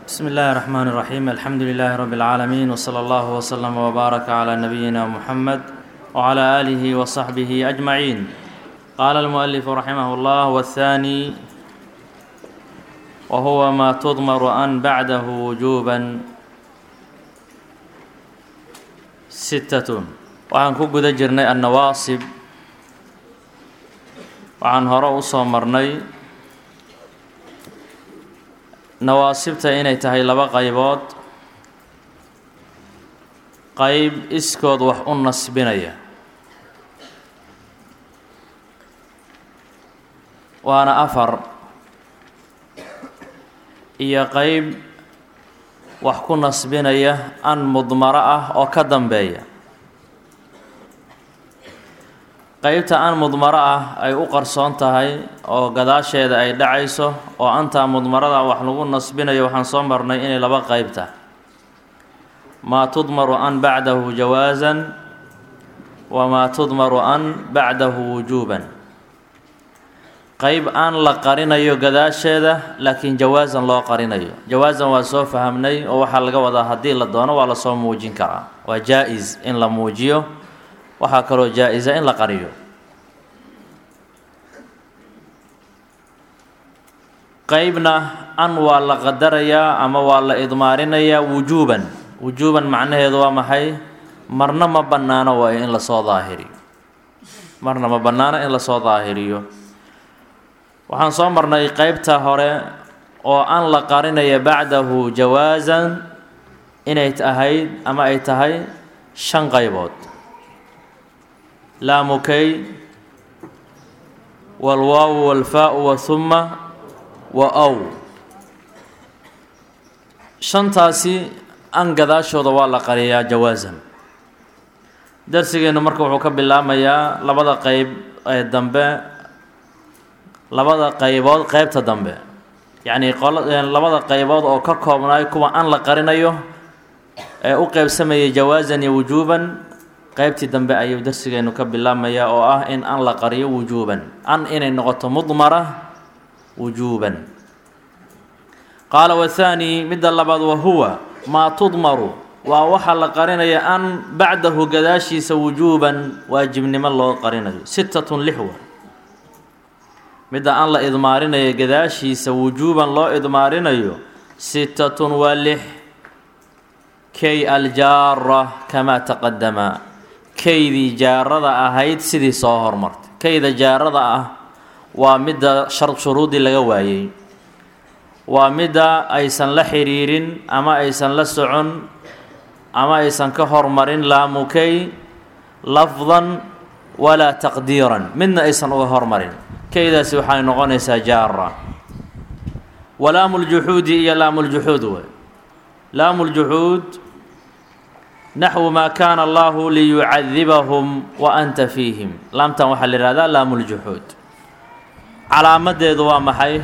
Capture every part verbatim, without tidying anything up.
بسم الله الرحمن الرحيم الحمد لله رب العالمين وصلى الله وسلم وبارك على نبينا محمد وعلى آله وصحبه أجمعين. قال المؤلف رحمه الله: والثاني وهو ما تضمر أن بعده وجوبا ستة. waxaan ku guda jirnay annawaasib, waxaan hore u soo marnay nawaasibta inay tahay laba qaybood. qayb iskood wax u nasbinaya, waana afar, iyo qayb wax ku nasbinaya an mudmaro ah oo ka dambeeya. qaybta an mudmaro ah ay u qarsoon tahay oo gadaasheeda ay dhacayso, oo antaa mudmarada wax lagu nasbinayo, waxaan soo marnay inay laba qayb tahay: maa tudmaru an bacdahu jawaasan wamaa tudmaru an bacdahu wujuuban. qayb aan la qarinayo gadaasheeda laakiin jawaasan loo qarinayo. jawaasan waa soo fahamnay, oo waxaa laga wadaa haddii la doono waa lasoo muujin karaa, waa jaa-is in la muujiyo, waxaa kaloo jaa-isa in la qariyo. qaybna an waa la qadarayaa ama waa la idmaarinayaa wujuuban. wujuuban macnaheedu waa maxay? marna ma bannaano waayo in lasoo daahiriyo, marna ma bannaano in lasoo daahiriyo. waxaan soo marnay qaybta hore oo an la qarinaya bacdahu jawaasan inay ahayd ama ay tahay shan qaybood: laamukay, walwaawu walfaa-u wahuma wa aw. shantaasi an gadaashooda waa la qariyaa jawaasan. darsigeennu marka wuxuu ka bilaamayaa labada qayb ee dambe, labada qaybood qaybta dambe, yacnii labada qaybood oo ka koobnaay kuwa an la qarinayo ee u qeybsamayay jawaasan iyo wujuuban. qaybtii dambe ayuu darsigeennu ka bilaabmayaa oo ah in an la qariyo wujuuban, an inay noqoto mudmara wujuuban. qaala wathaani, midda labaad, wahuwa maa tudmaru waa waxa la qarinaya an bacdahu gadaashiisa wujuuban, waajibnimo loo qarinayo. sittatun lix wa midda an la idmaarinayo gadaashiisa wujuuban loo idmaarinayo. sittatun waa lix. kay aljaara kamaa taqadama, kaydii jaarada ahayd sidii soo hormartay. kayda jaarada ah waa midda shar shuruudii laga waayey, waa midda aysan la xiriirin ama aysan la socon ama aysan ka hormarin laamukay lafdan walaa taqdiiran, midna aysan uga hormarin. kaydaasi waxay noqonaysaa jaara. walaamuljuxuudi iyo laamuljuxuud wey. laamuljuxuud naxwu maa kaana allahu liyucadibahum wa anta fiihim. laamtan waxaa la yihahdaa laamuljuxuud. calaamadeedu waa maxay?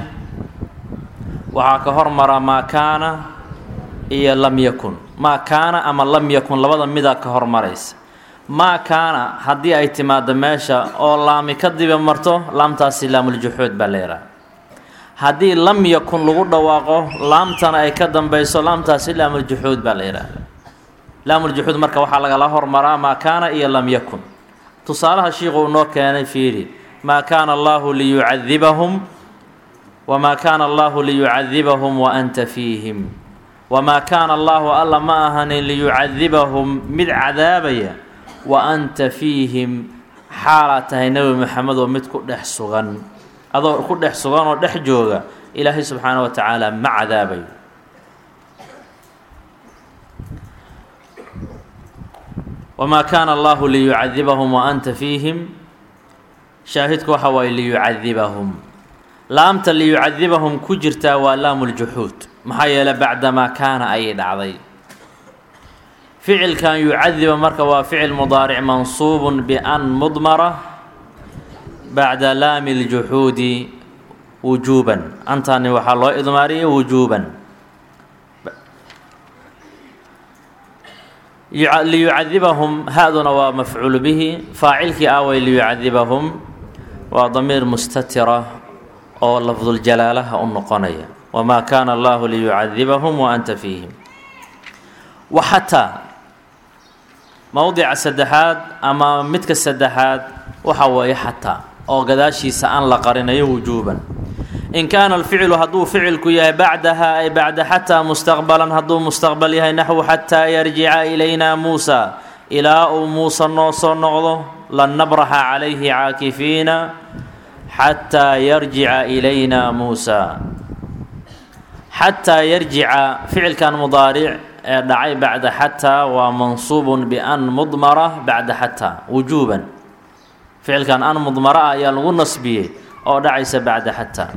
waxaa ka hormara maa kaana iyo lam yakun. maa kaana ama lam yakun labada midaa ka hormaraysa. maa kaana haddii ay timaado meesha oo laami ka diba marto, laamtaasi laamuljuxuud baa la yidhaha. haddii lam yakun lagu dhawaaqo laamtana ay ka dambayso, laamtaasi laamuljuxuud baa la yidhaahda. laamuljuxuud marka waxaa lagala hormaraa maa kaana iyo lam yakun. tusaalaha shiiqu uu noo keenay fiiri: maa kaana allahu liyucadibahum wamaa kaana allahu liyucadibahum wa anta fiihim. wamaa kaana allahu alla ma ahanin liyucadibahum mid cadaabaya wa anta fiihim xaalaa tahay nebi maxamed oo mid ku dhex sugan. adoo ku dhex sugan oo dhex jooga, ilaahay subxaana wa tacaala ma cadaabayo. wamaa kaana allahu liyucadibahum wa anta fiihim, shaahidku waxa waaye liyucadibahum. laamta liyucadibahum ku jirtaa waa laamuljuxuud, maxaa yeelay bacdamaa kaana ayay dhacday. ficilkan yucadiba marka waa ficil mudaaric mansuubun bian mudmara bacda laami ljuxuudi wujuuban. antani waxaa loo idmaariyay wujuuban. liyucadibahum haaduna waa mafcuulu bihi. faacilkii aaway liyucadibahum waa damiir mustatira oo lafduljalaalaha u noqonaya. wamaa kaana allahu liyucadibahum wa anta fiihim. wa xataa mowdica saddexaad ama midka saddexaad waxa weeye xataa oo gadaashiisa aan la qarinayo wujuuban. in kaana alficlu hadduu ficilku yahay bacdaha ay bacda xataa mustaqbalan hadduu mustaqbal yahay naxwu xataa yarjica ilayna muusa ilaa uu muuse noo soo noqdo lan nabraxa calayhi caakifiina xataa yarjica ilayna muusa. xataa yarjica ficilkan mudaaric ee dhacay bacda xataa waa mansuubun bian mudmara bacda xataa wujuuban. ficilkan an mudmara ah ayaa lagu nasbiyey oo dhacaysa bacda xataa.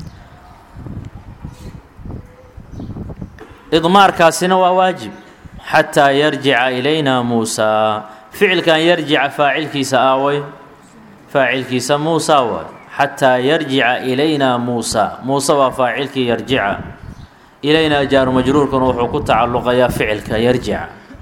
idmaarkaasina waa waajib. xataa yarjica ilayna muusa ficilkan yarjica faacilkiisa aaway faacilkiisa muusa waay. xataa yarjica ilayna muusa muuse waa faacilkii yarjica. ilayna jaaru majruurkuna wuxuu ku tacalluqayaa ficilka yarjica.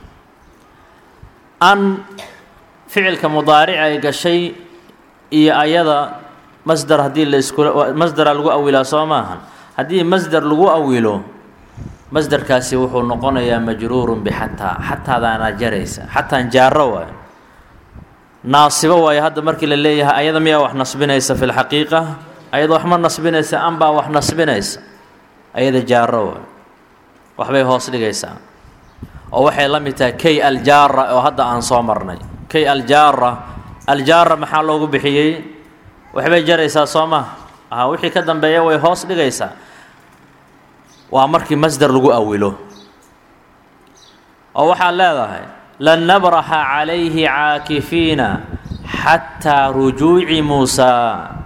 an ficilka mudaaric ay gashay iyo ayada masdar haddii la iskula masdara lagu awilaa soo maahan. haddii masdar lagu awilo masdarkaasi wuxuu noqonayaa majruurun bixataa. xataadaana jaraysa. xataan jaaro waayo naasibo waayo. hadda markii la leeyahay ayada miyaa wax nasbinaysa fi lxaqiiqa? ayada wax ma nasbinaysa, an baa wax nasbinaysa. ayada jaaro waayo waxbay hoos dhigaysaa oo waxay la mid tahay kay aljaara oo hadda aan soo marnay. kay aljaara aljaara maxaa loogu bixiyey? waxbay jaraysaa soo maha. aha wixii ka dambeeya way hoos dhigaysaa. waa markii masdar lagu awilo oo waxaad leedahay lan nabraxa calayhi caakifiina xataa rujuuci muusaa.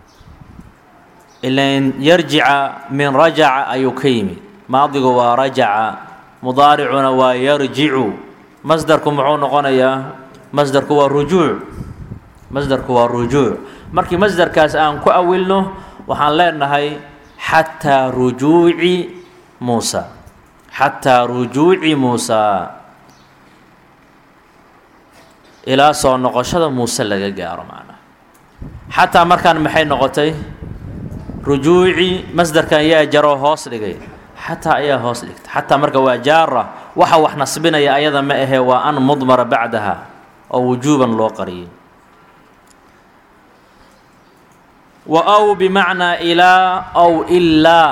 ilan yarjica min rajaca ayuu ka yimid. maadigu waa rajaca, mudaaricuna waa yarjicu. masdarku muxuu noqonayaa? masdarku waa rujuuc. masdarku waa rujuuc. markii masdarkaas aan ku awilno waxaan leenahay xataa rujuuci muusa. xataa rujuuci muusaa ilaa soo noqoshada muuse laga gaaro macnaha. xataa markaan maxay noqotay? rujuuci masdarkan yaa jaroo hoos dhigay. xataa ayaa hoos dhigtay. xataa marka waa jaara. waxa wax nasbinaya ayada ma ahee waa an mudmara bacdaha oo wujuuban loo qariyay. wa aw bimacnaa ilaa aw ilaa.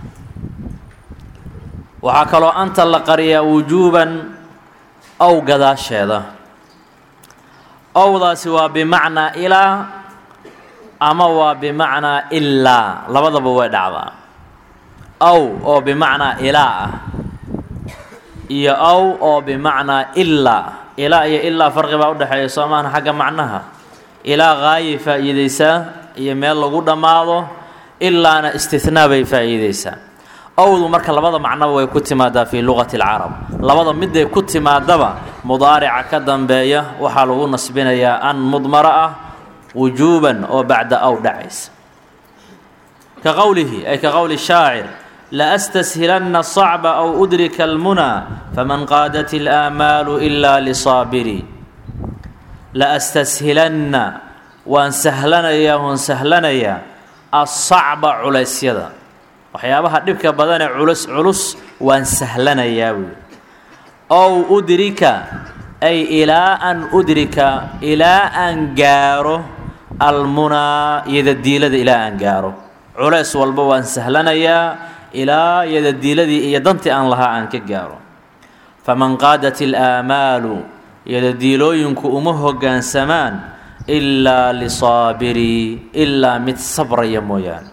waxaa kaloo anta la qariyaa wujuuban aw gadaasheeda. awdaasi waa bimacnaa ilaa ama waa bimacnaa ilaa, labadaba way dhacdaa. aw oo bimacnaa ilaa ah iyo aw oo bimacnaa ilaa. ilaa iyo ilaa farqi baa udhexeeya soo maahan xagga macnaha. ilaa gaayay faa'iideysaa iyo meel lagu dhammaado. ilaana istinaa bay faa'iideysaa. awdu marka labada macnoba way ku timaadaa fii luqati alcarab. labada miday ku timaadaba mudaarica ka dambeeya waxaa lagu nasbinayaa an mudmara ah wujuuban oo bacda aw dhacaysa. ka qowlihi ay ka qowli shaacir laastashilanna الصacba aw udrika almunaa faman qaadat اlaamaalu ilaa lisaabiri. laastashilanna waan sahlanayaa waan sahlanayaa asacba culaysyada waxyaabaha dhibka badanee culus culus waan sahlanayaa buy. ow udrika ay ilaa an udrika ilaa aan gaaro almunaa yadadiilada ilaa aan gaaro. culays walba waan sahlanayaa ilaa yadadiiladii iyo dantii aan lahaa aan ka gaaro. faman qaadat ilaamaalu yadadiilooyinku uma hoggaansamaan ilaa lisaabirii ilaa mid sabraya mooyaane.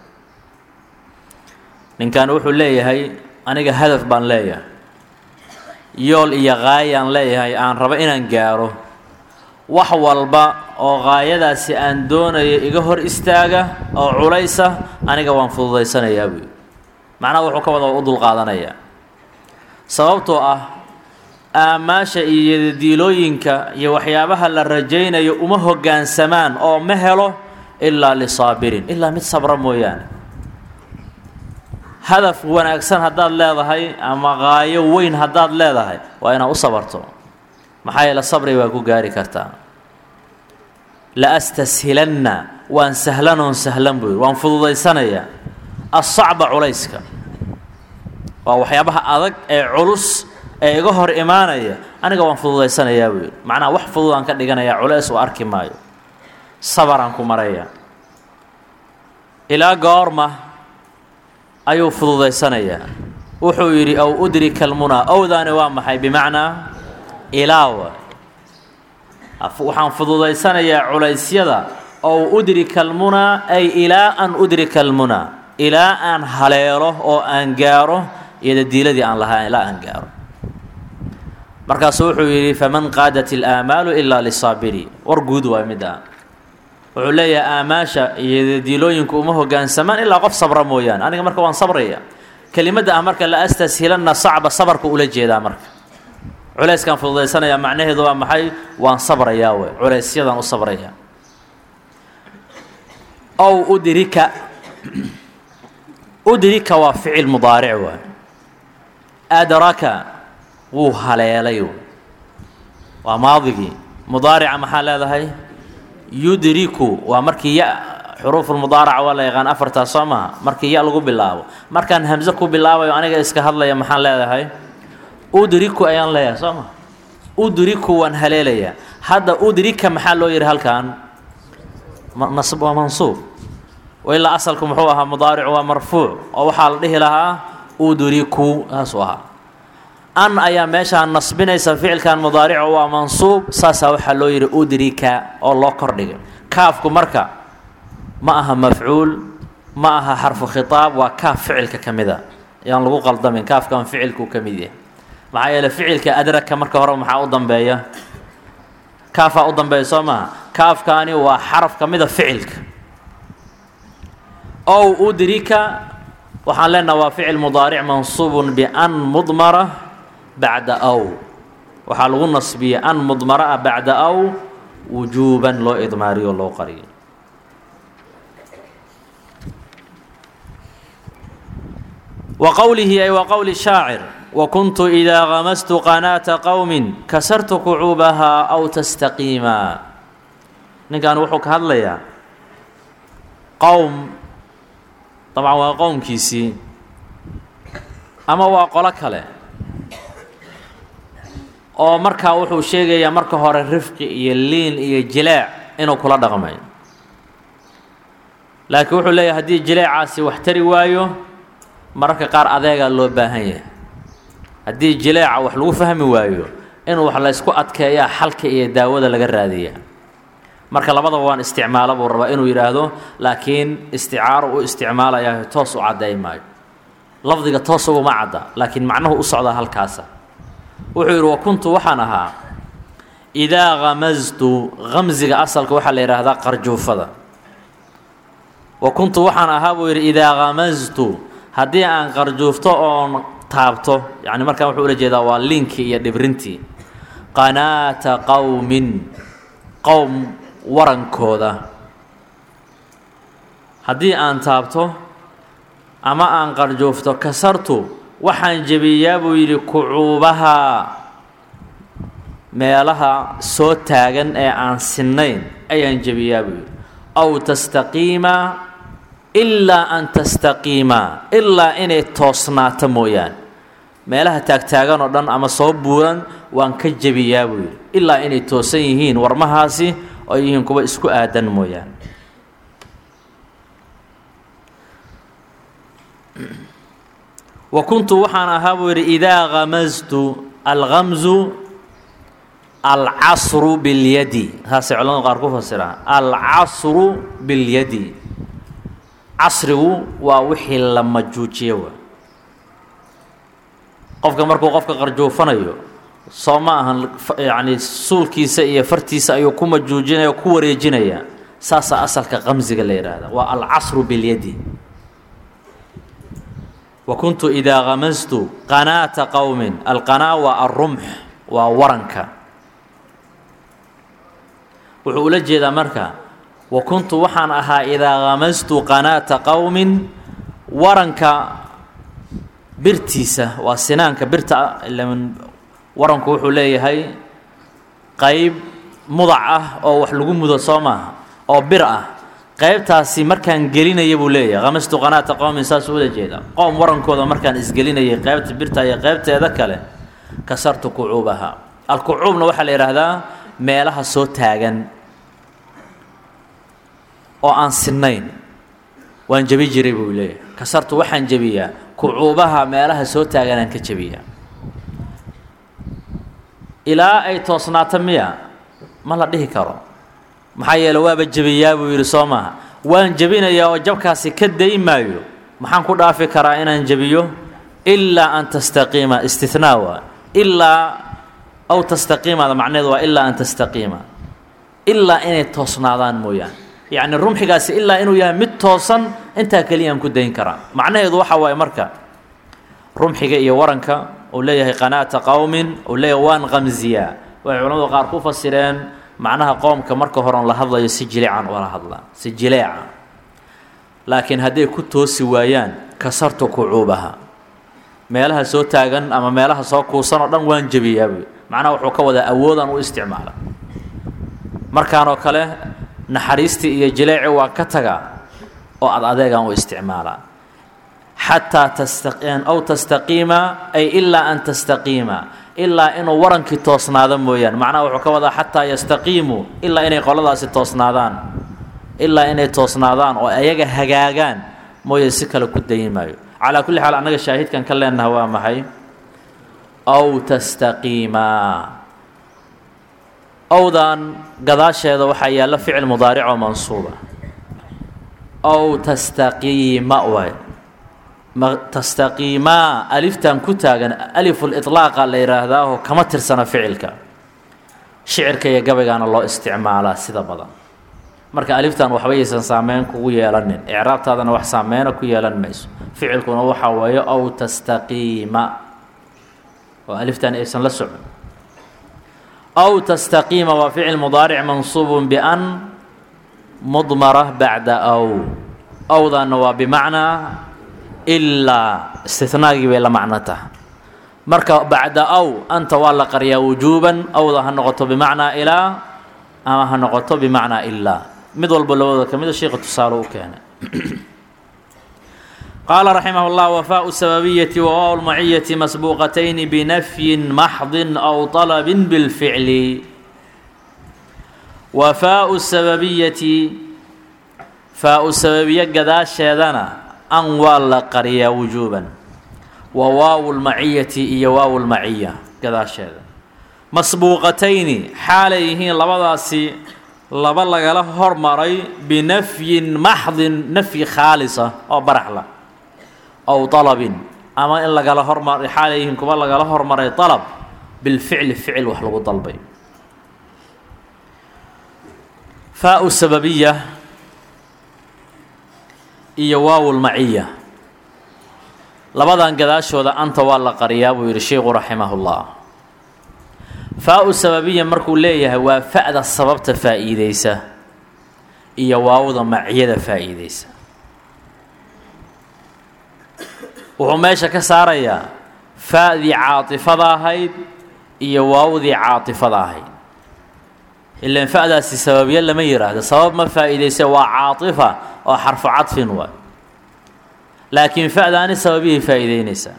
ninkan wuxuu leeyahay aniga hadaf baan leeyahay, yool iyo gaayaan leeyahay aan rabo inaan gaaro. wax walba oo gaayadaasi aan doonayo iga hor istaaga oo culaysa aniga waan fududaysanayaa buy. macnaha wuxuu ka wada u dulqaadanayaa sababtoo ah aamaasha iyo yadadiilooyinka iyo waxyaabaha la rajaynayo uma hoggaansamaan oo ma helo ilaa lisaabirin ilaa mid sabra mooyaane. hadaf wanaagsan haddaad leedahay ama gaayo weyn haddaad leedahay waa inaad u sabarto. maxaa yeele sabri waa ku gaari kartaa. la astashilanna waan sahlanoon sahlan buy waan fududaysanayaa asacba culayska waa waxyaabaha adag ee culus ee iga hor imaanaya aniga waan fududaysanayaa buu macnaa wax fudud aan ka dhiganayaa culeys oo arki maayo sabaraan ku maraya ilaa goorma ayuu fududaysanayaa wuxuu yidhi aw udrika almunaa awdaani waa maxay bimacnaa ilaawa waxaan fududaysanayaa culeysyada ow udrika almunaa ay ilaa an udrika almunaa ilaa aan haleelo oo aan gaaro iyadadiiladii aan lahaa ilaa aan gaaro markaasuu wuxuu yidhi faman qaadat ilaamaalu ilaa lisaabiri war guud waa mid ah wuxuu leeyahay aamaasha iyadadiilooyinku uma hoggaansamaan ilaa qof sabra mooyaane aniga marka waan sabraya kelimadda ah marka la astashilanna sacba sabarka ula jeedaa marka culayskaan fududaysanayaa macnaheedu waa maxay waan sabrayaa wey culaysyadaan u sabrayaa ow udrika udrika waa ficil mudaaric waay adraka wuu haleelay waa maadigii mudaarica maxaa leedahay yudriku waa markii ya xuruufulmudaaraca waa la yaqaan afartaas soo maha markii ya lagu bilaabo markaan hamse ku bilaabayo aniga iska hadlaya maxaan leedahay udriku ayaan leeyahay soo maha udriku waan haleelayaa hadda udrika maxaa loo yidhi halkan nasb waa mansuub ilaa asalku muxuu ahaa mudaaricu waa marfuuc oo waxaa la dhihi lahaa udriku saasuu ahaa an ayaa meeshaan nasbinaysa ficilkan mudaaricu waa mansuub saasaa waxaa loo yidhi udrika oo loo kordhigay kaafku marka ma aha mafcuul ma aha xarfu khitaab waa kaaf ficilka ka mid a ayaan lagu qaldamin kaafkan ficilkuu ka mid yahay maxaa yeele ficilka adraka marka hore maxaa u dambeeya kaafaa u dambeeya soo maha kaafkaani waa xaraf ka mid a ficilka ow udrika waxaan leenaha waa ficil mudaaric mansuubun bian mudmara bacda aw waxaa lagu nasbiyey an mudmara ah bacda aw wujuuban loo idmaariyo loo qariyo wa qowlihi ay wa qowli shaacir wakuntu idaa gamastu qanaata qowmin kasartu kucuubahaa aw tastaqiima ninkan wuxuu ka hadlayaa qowm dabcan waa qowmkiisii ama waa qolo kale oo markaa wuxuu sheegayaa marka hore rifqi iyo liin iyo jilaac inuu kula dhaqmay laakiin wuxuu leeyahay haddii jileecaasi wax tari waayo mararka qaar adeegaa loo baahan yahay haddii jileeca wax lagu fahmi waayo in wax la ysku adkeeyaa xalka iyo daawada laga raadiyaa marka labadaba waan isticmaalo buu rabaa inuu yidhaahdo laakiin isticaaro u isticmaalayaa toos u cadday maayo lafdiga toos uguma cadda laakiin macnuhu u socdaa halkaasa wuxuu yidhi wakuntu waxaan ahaa idaa gamastu gamsiga asalka waxaa la yidhaahdaa qarjuufada wakuntu waxaan ahaa buu yidhi idaa gamastu haddii aan qarjuufto oon taabto yacni markaan wuxuu ula jeedaa waa liinkii iyo dhibrintii qanaata qowmin qowm warankooda haddii aan taabto ama aan qarjuufto kasartu waxaan jebiyaa buu yidhi kucuubahaa meelaha soo taagan ee aan sinnayn ayaan jebiyaa buu yidhi aw tastaqiima ilaa an tastaqiima ilaa inay toosnaato mooyaane meelaha taagtaagan oo dhan ama soo buuran waan ka jebiyaa buu yidhi ilaa inay toosan yihiin warmahaasi oo yihiin kuwa isku aadan mooyaane wa kuntu waxaan ahaa buu yidhi idaa gamastu algamzu alcasru biاlyadi saasay culamadu qaar ku fasiraan alcasru biاlyadi casrigu waa wixii la majuujiye wa qofka markuu qofka qarjuufanayo soo ma ahan yacni suulkiisa iyo fartiisa ayuu ku majuujinaya ku wareejinaya saasaa asalka qamsiga la yidhaahda waa alcasru biاlyadi wa kuntu idaa gamastu qanaata qowmin alqanaa waa alrumx waa waranka wuxuu ula jeedaa marka wa kuntu waxaan ahaa idaa gamastu qanaata qowmin waranka birtiisa waa sinaanka birta waranku wuxuu leeyahay qayb mudac ah oo wax lagu mudo soo maaha oo bir ah qaybtaasi markaan gelinaya buu leeyahay qamastu qanaata qowmin saas ula jeeda qowm warankooda markaan isgelinayay qaybta birta iyo qaybteeda kale kasartu kucuubaha alkucuubna waxaa la yidhaahdaa meelaha soo taagan oo aan sinnayn waan jabi jiray buu leeyahay kasartu waxaan jabiyaa kucuubaha meelaha soo taagan aan ka jabiyaa ilaa ay toosnaato miya ma la dhihi karo maxaa yeelay waaba jabiyaa buu yidhi soo maaha waan jabinayaa oo jabkaasi ka day maayo maxaan ku dhaafi karaa inaan jabiyo ilaa an tastaqiima istithnaa waa ilaa aw tastaqiimada macnaheedu waa ilaa an tastaqiima ilaa inay toosnaadaan mooyaan yacni rumxigaasi ilaa inuu yahay mid toosan intaa keliyaan ku dayn karaa macnaheedu waxa waaye marka rumxiga iyo waranka uu leeyahay qanaata qowmin uu leeyahay waan qamziyaa waxay culamadu qaar ku fasireen macnaha qoomka marka horan la hadlayo si jileecan wala hadlaa si jileeca laakiin hadday ku toosi waayaan kasartu kucuubaha meelaha soo taagan ama meelaha soo kuusan oo dhan waan jabiyaa buy macnaha wuxuu ka wadaa awoodaan u isticmaala markaan oo kale naxariistii iyo jileeci waa ka tagaa oo ad adeegaan u isticmaalaa xataa tastaqin aw tastaqiima ay ilaa an tastaqiima ilaa inuu warankii toosnaado mooyaan macnaha wuxuu ka wadaa xataa yastaqiimuu ilaa inay qoladaasi toosnaadaan ilaa inay toosnaadaan oo ayaga hagaagaan mooye si kale ku dayi maayo calaa kulli xaal annaga shaahidkan ka leenaha waa maxay aw tastaqiimaa awdan gadaasheeda waxaa yaalla ficil mudaaric oo mansuuba aw tastaqiima waay tastaqiimaa aliftan ku taagan alifulilaaqa la yidhaahdaaho kama tirsana ficilka shicirka iyo gabaygaana loo isticmaalaa sida badan marka aliftan waxba yaysan saameyn kugu yeelanin icraabtaadana wax saameyna ku yeelan mayso ficilkuna waxaa weeye aw tastaqiima oo aliftan aysan la socon aw tastaqiima waa ficil mudaaric mansuubun bian mudmara bacda aw awdaana waa bimacnaa ilaa istinaagii bay la macno tahay marka bacda aw anta waa la qaryaa wujuuban awda ha noqoto bimacnaa ilaa ama ha noqoto bimacnaa ilaa mid walba labada ka mida sheekha tusaale u keenay qaala raximah اllah wafaau sababiyati wawaau lmaciyati masbuuqatayni binafyin maxdin aw طalabin bilficli wafaau sababiyati faau sababiye gadaasheedana an waa la qariyaa wujuuban wa waawu lmaciyati iyo waawu lmaciya gadaasheeda masbuuqatayni xaalay yihiin labadaasi laba lagala hormaray binafyin maxdin nafyi khaalisa oo baraxla aw طalabin ama in lagala hormaray xaalay yihiin kuwa lagala hormaray طalab bilficli ficil wax lagu dalbay faau sababiya iyo waawu lmaciya labadan gadaashooda anta waa la qariyaa buu yidhi sheikhu raximah اllah faau sababiya markuu leeyahay waa fa'da sababta faa'iideysa iyo waawda maciyada faa'iideysa wuxuu meesha ka saarayaa fa'dii caatifada ahayd iyo waawdii caatifada ahayd ilaan fa'daasi sababiye lama yidhaahdo sabab ma faa'iideysa waa caatifa oo xarfu cadfin waay laakiin fa'daani sababihii faa'iideynaysaa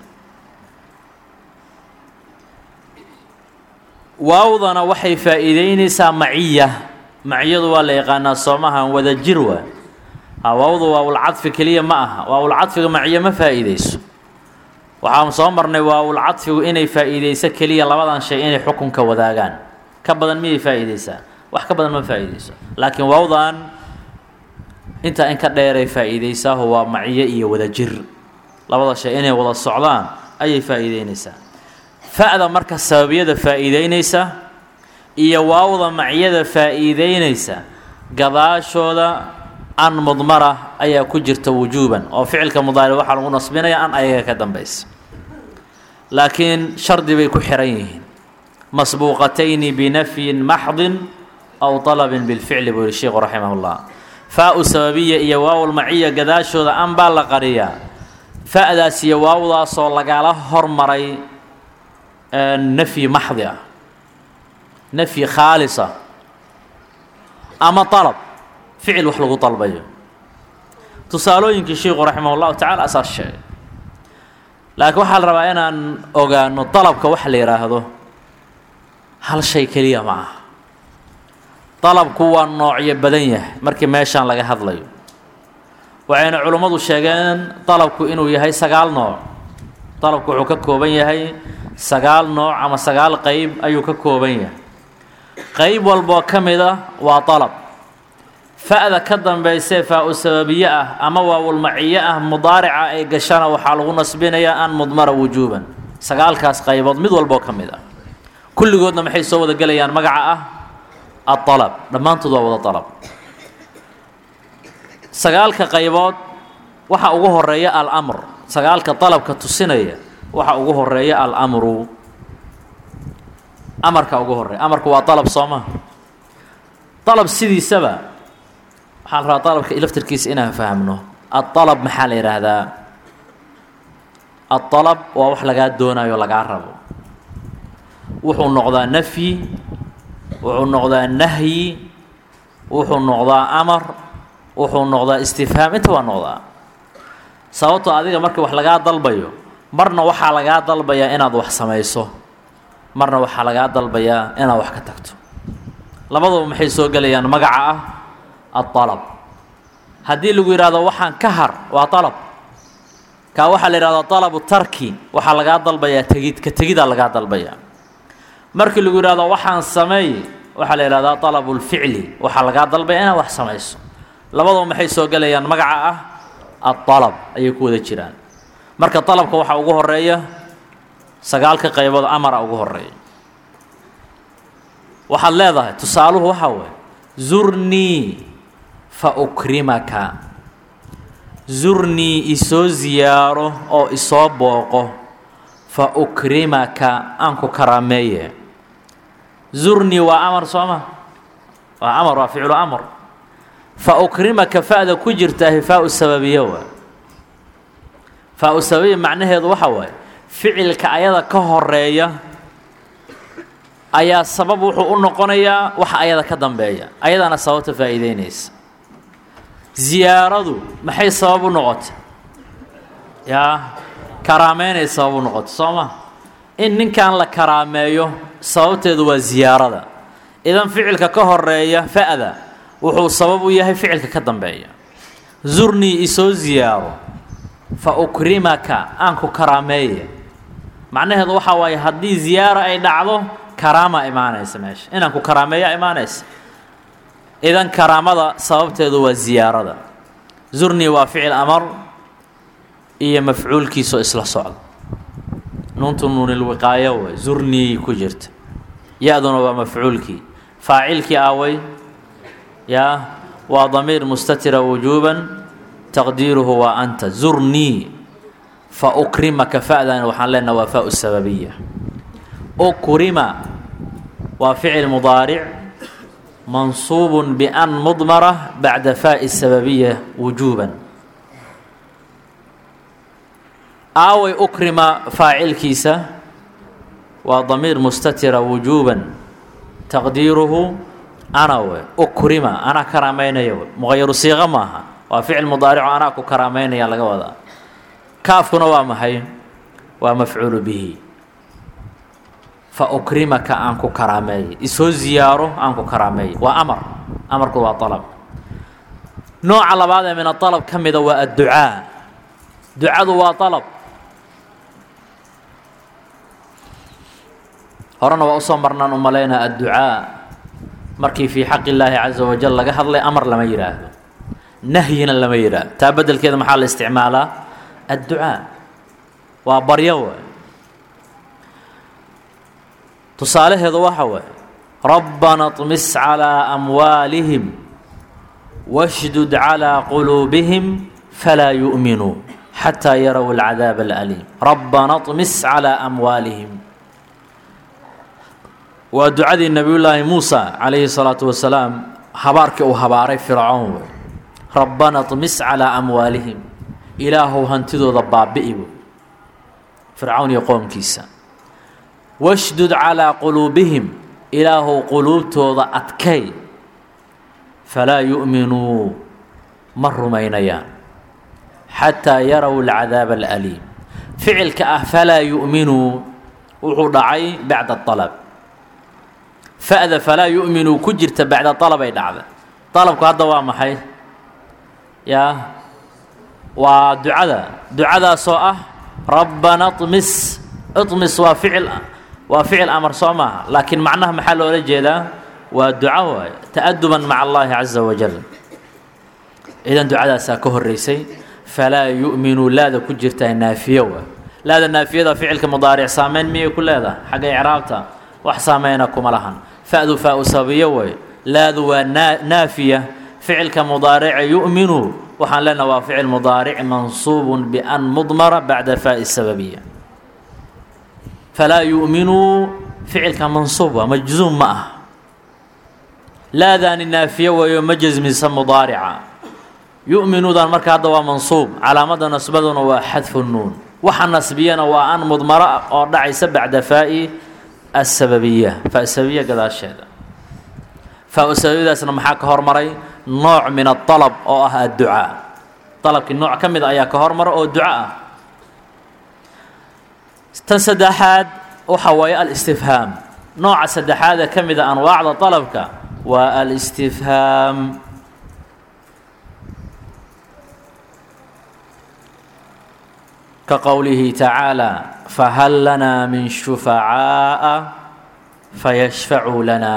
waawdana waxay faa'iideynaysaa maciya maciyadu waa la yaqaanaa soomahan wada jir waa waawdu waawulcadfi keliya ma aha waawulcadfiga maciyo ma faa'iideyso waxaan soo marnay waawulcadfigu inay faa'iideyso keliya labadan shay inay xukunka wadaagaan ka badan miyay faa'iideysaa wax ka badan ma faa'iideyso laakiin waawdan intaa in ka dheeray faa'iideysaaho waa maciyo iyo wada jir labada shay inay wada socdaan ayay faa'iideynaysaa fa'da marka sababiyada faa'iideynaysa iyo waawda maciyada faa'iideynaysa gadaashooda an mudmara ayaa ku jirta wujuuban oo ficilka mudaaric waxaa lagu nasbinaya an ayaga ka dambaysa laakiin shardi bay ku xiran yihiin masbuuqatayni binafyin maxdin aw طalabin bilficli buu yihi sheikhu raximah اllah faau sababiya iyo waaw lmaciya gadaashooda an baa la qariyaa fa'daas iyo waawdaasoo lagala hormaray nafyi maxdi ah nafyi khaalisa ama طalab ficil wax lagu dalbayo tusaalooyinkii sheekhu raximahullahu tacaala asaas sheegay laakiin waxaa la rabaa inaan ogaano dalabka waxa la yidhaahdo hal shay keliya ma aha dalabku waa noocyo badan yahay markii meeshaan laga hadlayo waxayna culimmadu sheegeen dalabku inuu yahay sagaal nooc dalabku wuxuu ka kooban yahay sagaal nooc ama sagaal qayb ayuu ka kooban yahay qayb walboo ka mid ah waa dalab fa'da ka dambaysee faa-u sababiye ah ama waawulmaciye ah mudaarica ay gashana waxaa lagu nasbinayaa an mudmara wujuuban sagaalkaas qaybood mid walboo ka mid ah kulligoodna maxay soo wada gelayaan magaca ah adalab dhammaantood waa wada dalab sagaalka qaybood waxa ugu horeeya al-amr sagaalka dalabka tusinaya waxa ugu horeeya al-amru amarka ugu horeeya amarku waa dalab soo ma dalab sidiisaba waxaan rabaa dalabka ilaftirkiisa inaan fahamno adalab maxaa la yidhaahdaa adalab waa wax lagaa doonayo lagaa rabo wuxuu noqdaa nafyi wuxuu noqdaa nahyi wuxuu noqdaa amar wuxuu noqdaa istifhaam inta waa noqdaa sababtoo adiga markii wax lagaa dalbayo marna waxaa lagaa dalbayaa inaad wax samayso marna waxaa lagaa dalbayaa inaad wax ka tagto labaduba maxay soo gelayaan magaca ah adalab haddii lagu yidhaahdo waxaan ka har waa dalab kaa waxaa la yidhahdo dalabu tarki waxaa lagaa dalbayaa tegid ka tegidaa lagaa dalbayaa markii lagu yidhahdo waxaan sameey waxaa la yidhahdaa dalabulficli waxaa lagaa dalbaya inaad wax samayso labaduba maxay soo gelayaan magaca ah adalab ayay ku wada jiraan marka dalabka waxaa ugu horeeya sagaalka qaybood amara ugu horeeya waxaad leedahay tusaaluhu waxaa waye zurnii fa ukrimaka zurnii isoo ziyaaro oo isoo booqo fa ukrimaka aan ku karaameeye zurnii waa amar soo ma waa amar waa ficlu amar fa ukrimaka fa'da ku jirtaahi faa-u sababiye waa faa-u sababiya macnaheedu waxa waaye ficilka ayada ka horeeya ayaa sabab wuxuu u noqonayaa waxa ayada ka dambeeya ayadana sababta faa'iideynaysa ziyaaradu maxay sabab u noqotay yaa karaameynay sabab u noqotay soo ma in ninkan la karaameeyo sababteedu waa ziyaarada idan ficilka ka horeeya fa'da wuxuu sabab u yahay ficilka ka dambeeya zurnii isoo ziyaaro fa ukrimaka aan ku karaameeye macnaheedu waxaa waaye haddii ziyaaro ay dhacdo karaama imaanaysa meesha inaan ku karaameeya imaanaysa idan karaamada sababteedu waa ziyaarada zurnii waa ficil amar iyo mafcuulkiisoo isla socda nuuntu nuunilwiqaayo way zurnii ku jirta ya-duna waa mafcuulkii faacilkii aaway yaa waa damiir mustatira wujuuban taqdiiruhu waa anta zurnii fa ukrimaka fa'dan waxaan leenaha waa faa-u sababiya ukrima waa ficil mudaaric mansuub bian mudmara bacda faa'i sababiya wujuuban aaway ukrima faacilkiisa waa damiir mustatira wujuuban taqdiiruhu ana we ukrima anaa karaameynaya we muqayaru siiqa maaha waa ficil mudaarico anaa ku karaameynaya laga wadaa kaafkuna waa maxay waa mafcuulu bihi fa ukrimaka aan ku karaameeye isoo ziyaaro aan ku karaameeye waa amar amarku waa dalab nooca labaad ee min adalab ka mida waa adducaa ducadu waa dalab horena waa usoo marnaan u malaynaa adducaa markii fii xaqi illaahi caza wajal laga hadlay amar lama yidhaahdo nahyina lama yidhaahdo taa beddelkeeda maxaa la isticmaalaa adducaa waa baryo waay tusaalaheedu waxa waaye rabbana طmis calىa amwaalihim washdud calىa quluubihim falaa yu'minuu xataa yarow alcadaab alaliim rabbana طmis calىa amwaalihim waa ducadii nebiyullaahi muusa calayhi الsalaatu wasalaam habaarkii uu habaaray fircoon wey rabbana طmis calىa amwaalihim ilaahow hantidooda baabi'i wey fircown iyo qoomkiisa washdud calىa quluubihim ilaahow quluubtooda adkay falaa yu'minuu ma rumaynayaan xataa yarow alcadaaba alaliim. ficilka ah falaa yu'minuu wuxuu dhacay bacda alab. fa'da falaa yu'minuu ku jirta bacda alabay dhacda. dalabku hadda waa maxay? yaa waa ducada ducadaasoo ah rabbana طmis. iطmis waa ficil waa ficil amar soo maaha, laakiin macnaha maxaa loola jeedaa? waa duco waaye ta'aduban maca allahi caza wajal. idan ducadaasaa ka horeysay. falaa yu'minuu laada ku jirtaa naafiye waay. laada naafiyada ficilka mudaaric saameyn miyay ku leedahay xagga icraabta? wax saameyna kuma lahan. fa'du faa-u sabiyo way. laadu waa naafiya. ficilka mudaarica yu'minuu waxaan leenaha waa ficil mudaaric mansuubun bian mudmara bacda faa'i sababiya. falaa yu'minuu ficilka mansuub waa majzuum ma ah. laadaani naafiye weeyo ma jasmisa mudaarica. yu'minuudan marka hadda waa mansuub, calaamadda nasbaduna waa xadfu nuun. waxa nasbiyana waa an mudmara oo dhacaysa bacda faa'i asababiya. faa sababiya gadaasheeda. faa sababiyadaasna maxaa ka hormaray? nooc min aطalab oo ah adducaa. dalabkii nooc ka mid ayaa ka hormara oo duco ah. tan saddexaad waxa waaye alistifhaam. nooca saddexaada ka mida anwaacda dalabka waa alistifhaam. ka qowlihi tacaalى fahal lanaa min shufacaaءa fayashfacuu lana.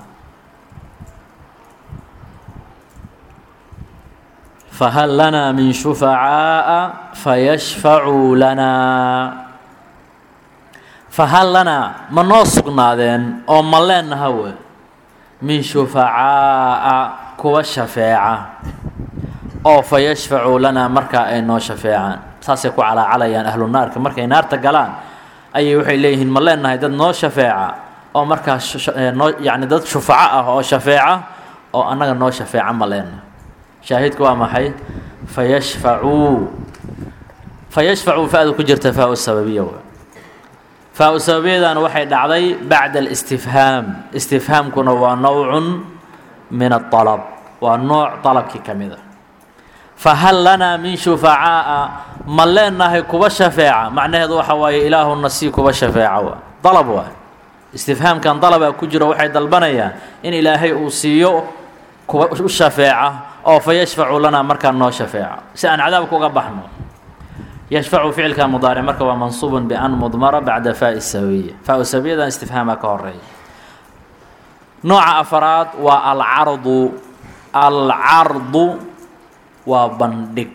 fahal lanaa min shufacaaءa fayashfacuu lanaa. fahal lanaa ma noo sugnaadeen oo ma leenaha we min shufacaaءa kuwa shafeeca oo fayashfacuu lanaa markaa ay noo shafeecaan. saasay ku calaacalayaan ahlu naarka markay naarta galaan ayay waxay leeyihiin ma leenahay dad noo shafeeca oo markaa noo yacni dad shufaco ah oo shafeeca oo annaga noo shafeeca ma leenahay. shaahidku waa maxay? fayashfacuu. fayashfacuu fa'du ku jirta faa-u sababiya w. faa-u sababiyadana waxay dhacday bacda alistifhaam. istifhaamkuna waa nowcun min aطalab, waa nooc dalabkii ka mid a. fahal lanaa min shufacaaءa ma leenahay kuwa shafeeca, macnaheedu waxa waaye ilaahuna sii kuwa shafeeca waa dalab waay. istifhaamkan dalabaa ku jiro waxay dalbanayaan in ilaahay uu siiyo kuwa u shafeeca oo fayashfacu lanaa markaa noo shafeeca si aan cadaabka uga baxno. yashfacu ficilka mudaaric marka waa mansuubun bian mudmara bacda faa'i sababiya. faa-u sababiyadan istifhaamaa ka horeeya. nooca afaraad waa alcardu. alcardu waa bandhig.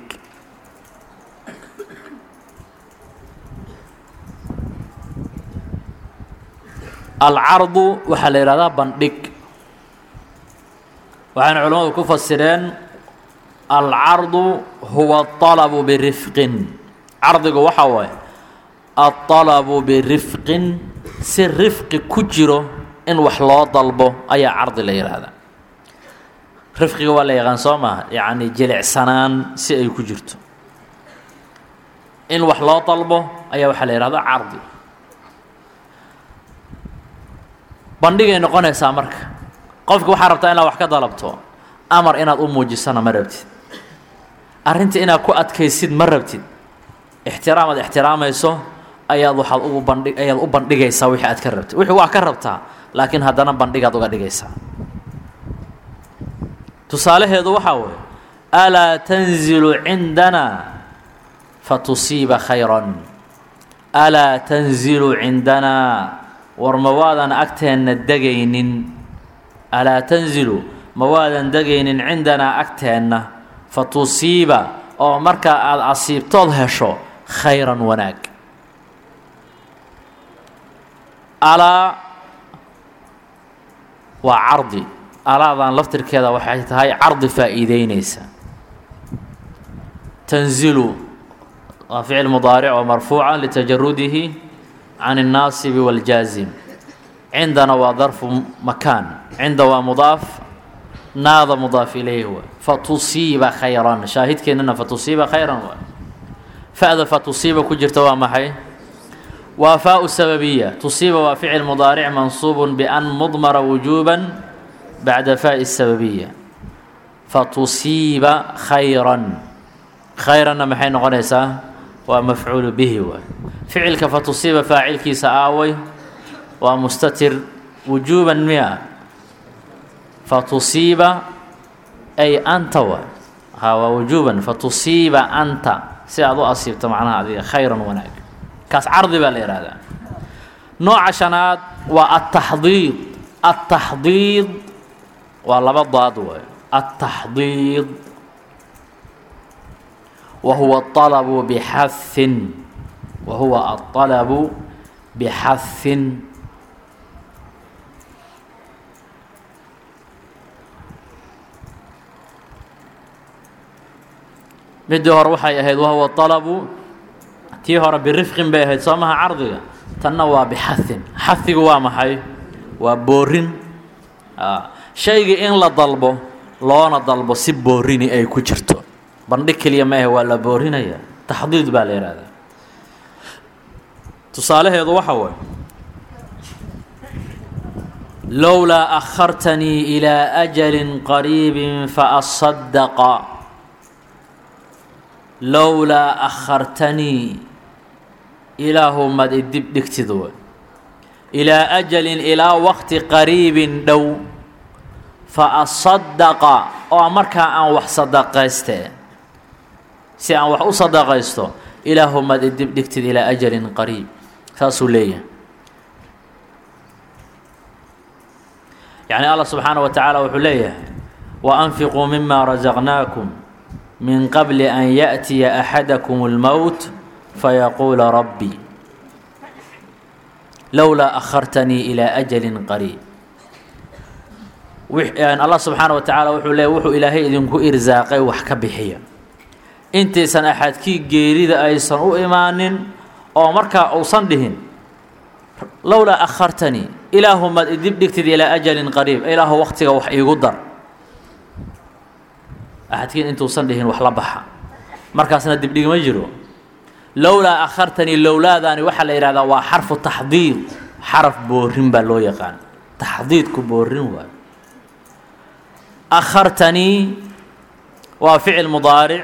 alcardu waxaa la yihahdaa bandhig. waxayna culamadu ku fasireen alcardu huwa aطalabu birifqin. cardigu waxaa waaye aطalabu birifqin, si rifqi ku jiro in wax loo dalbo ayaa cardi la yihahdaa. rifqiga waa la yaqaan soo maaha, yacni jilicsanaan si ay ku jirto in wax loo dalbo ayaa waxaa la yihahdaa cardi. bandhigay noqonaysaa marka. qofka waxaa rabtaa inaad wax ka dalabto, amar inaad u muujisana ma rabtid, arrinta inaad ku adkaysid ma rabtid, ixtiraam aad ixtiraamayso ayaad waxaad ugu bandhig ayaad u bandhigaysaa wixii aad ka rabtid. wixii waa ka rabtaa laakiin haddana bandhigaad uga dhigaysaa. tusaalaheedu waxaa weeye alaa tanzilu cindanaa fatusiiba khayran. alaa tanzilu cindanaa war ma waadan agteenna degaynin. alaa tanzilu ma waadan degaynin cindanaa agteenna fatusiiba oo markaa aada asiibtood hesho khayran wanaag. alaa waa cardi. alaadan laftirkeeda waxay tahay cardi faa'iideynaysa. tanzilu waa ficil mudaaric oo marfuuca litajarudihi can الnaasibi wاljaazim. cindana waa darfu makaan. cinda waa mudaaf, naada mudaaf ilayh waay. fatusiiba khayran. shaahidkeennana fatusiiba khayran waay. fa'da fatusiiba ku jirta waa maxay? waa faa-u sababiya. tusiiba waa ficil mudaaric mansuub bian mudmara wujuuba bacda faa'i sababiya. fatusiiba khayran khayranna maxay noqonaysaa waa mafcuulu bihi waay ficilka fatusiiba faacilkiisa aaway waa mustatir wujuuban miya fatusiiba ay anta waay ha waa wujuuban fatusiiba anta si aad u asiibto macnaha adiga khayran wanaag kaas cardi baa la yihahdaa nooca shanaad waa ataxdiid ataxdiid waa laba daad waay ataxdiid wa huwa aطalabu bixahin wa huwa aطalabu bixahin midii hore waxay ahayd wahuwa طalabu tii hore birifqin bay ahayd soo maha cardiga tanna waa bixahin xahigu waa maxay waa boorin shayga in la dalbo loona dalbo si boorini ay ku jirto bandhig keliya ma ahe waa la boorinaya taxdiid baa la yihahdaa tusaalaheedu waxa waay lowlaa akhartanii ilaa ajalin qariibin faasadaqa lowlaa akhartanii ilaahu mad idib dhigtid way ilaa ajalin ilaa waqti qariibin dhow fa asadaqa oo markaa aan wax sadaqayste si aan wax u sadaqaysto ilaahu mad idib dhigtid ilaa ajalin qariib saasuu leeyahay yacni allah subxaanaه wa tacaala wuxuu leeyahay waanfiquu mima rasaqnaakum min qabli an yaأtiya axadakum اlmowt fayaquula rabbi lowlaa akhartanii ilaa ajalin qariib allah subxaana wa tacaala wuxuu leeyahy wuxuu ilaahay idinku irsaaqay wax ka bixiya intaysan axadkii geerida aysan u imaanin oo markaa uusan dhihin lowlaa akhartanii ilaahu maad idib dhigtid ilaa ajalin qariib ilaahu waqtiga wax iigu dar axadkiin intuusan dhihin wax la baxa markaasna dibdhig ma jiro lowlaa akhartanii lowlaadaani waxaa la yidhahdaa waa xarfu taxdiid xaraf boorin baa loo yaqaan taxdiidku boorin waayo akhartanii waa ficil mudaaric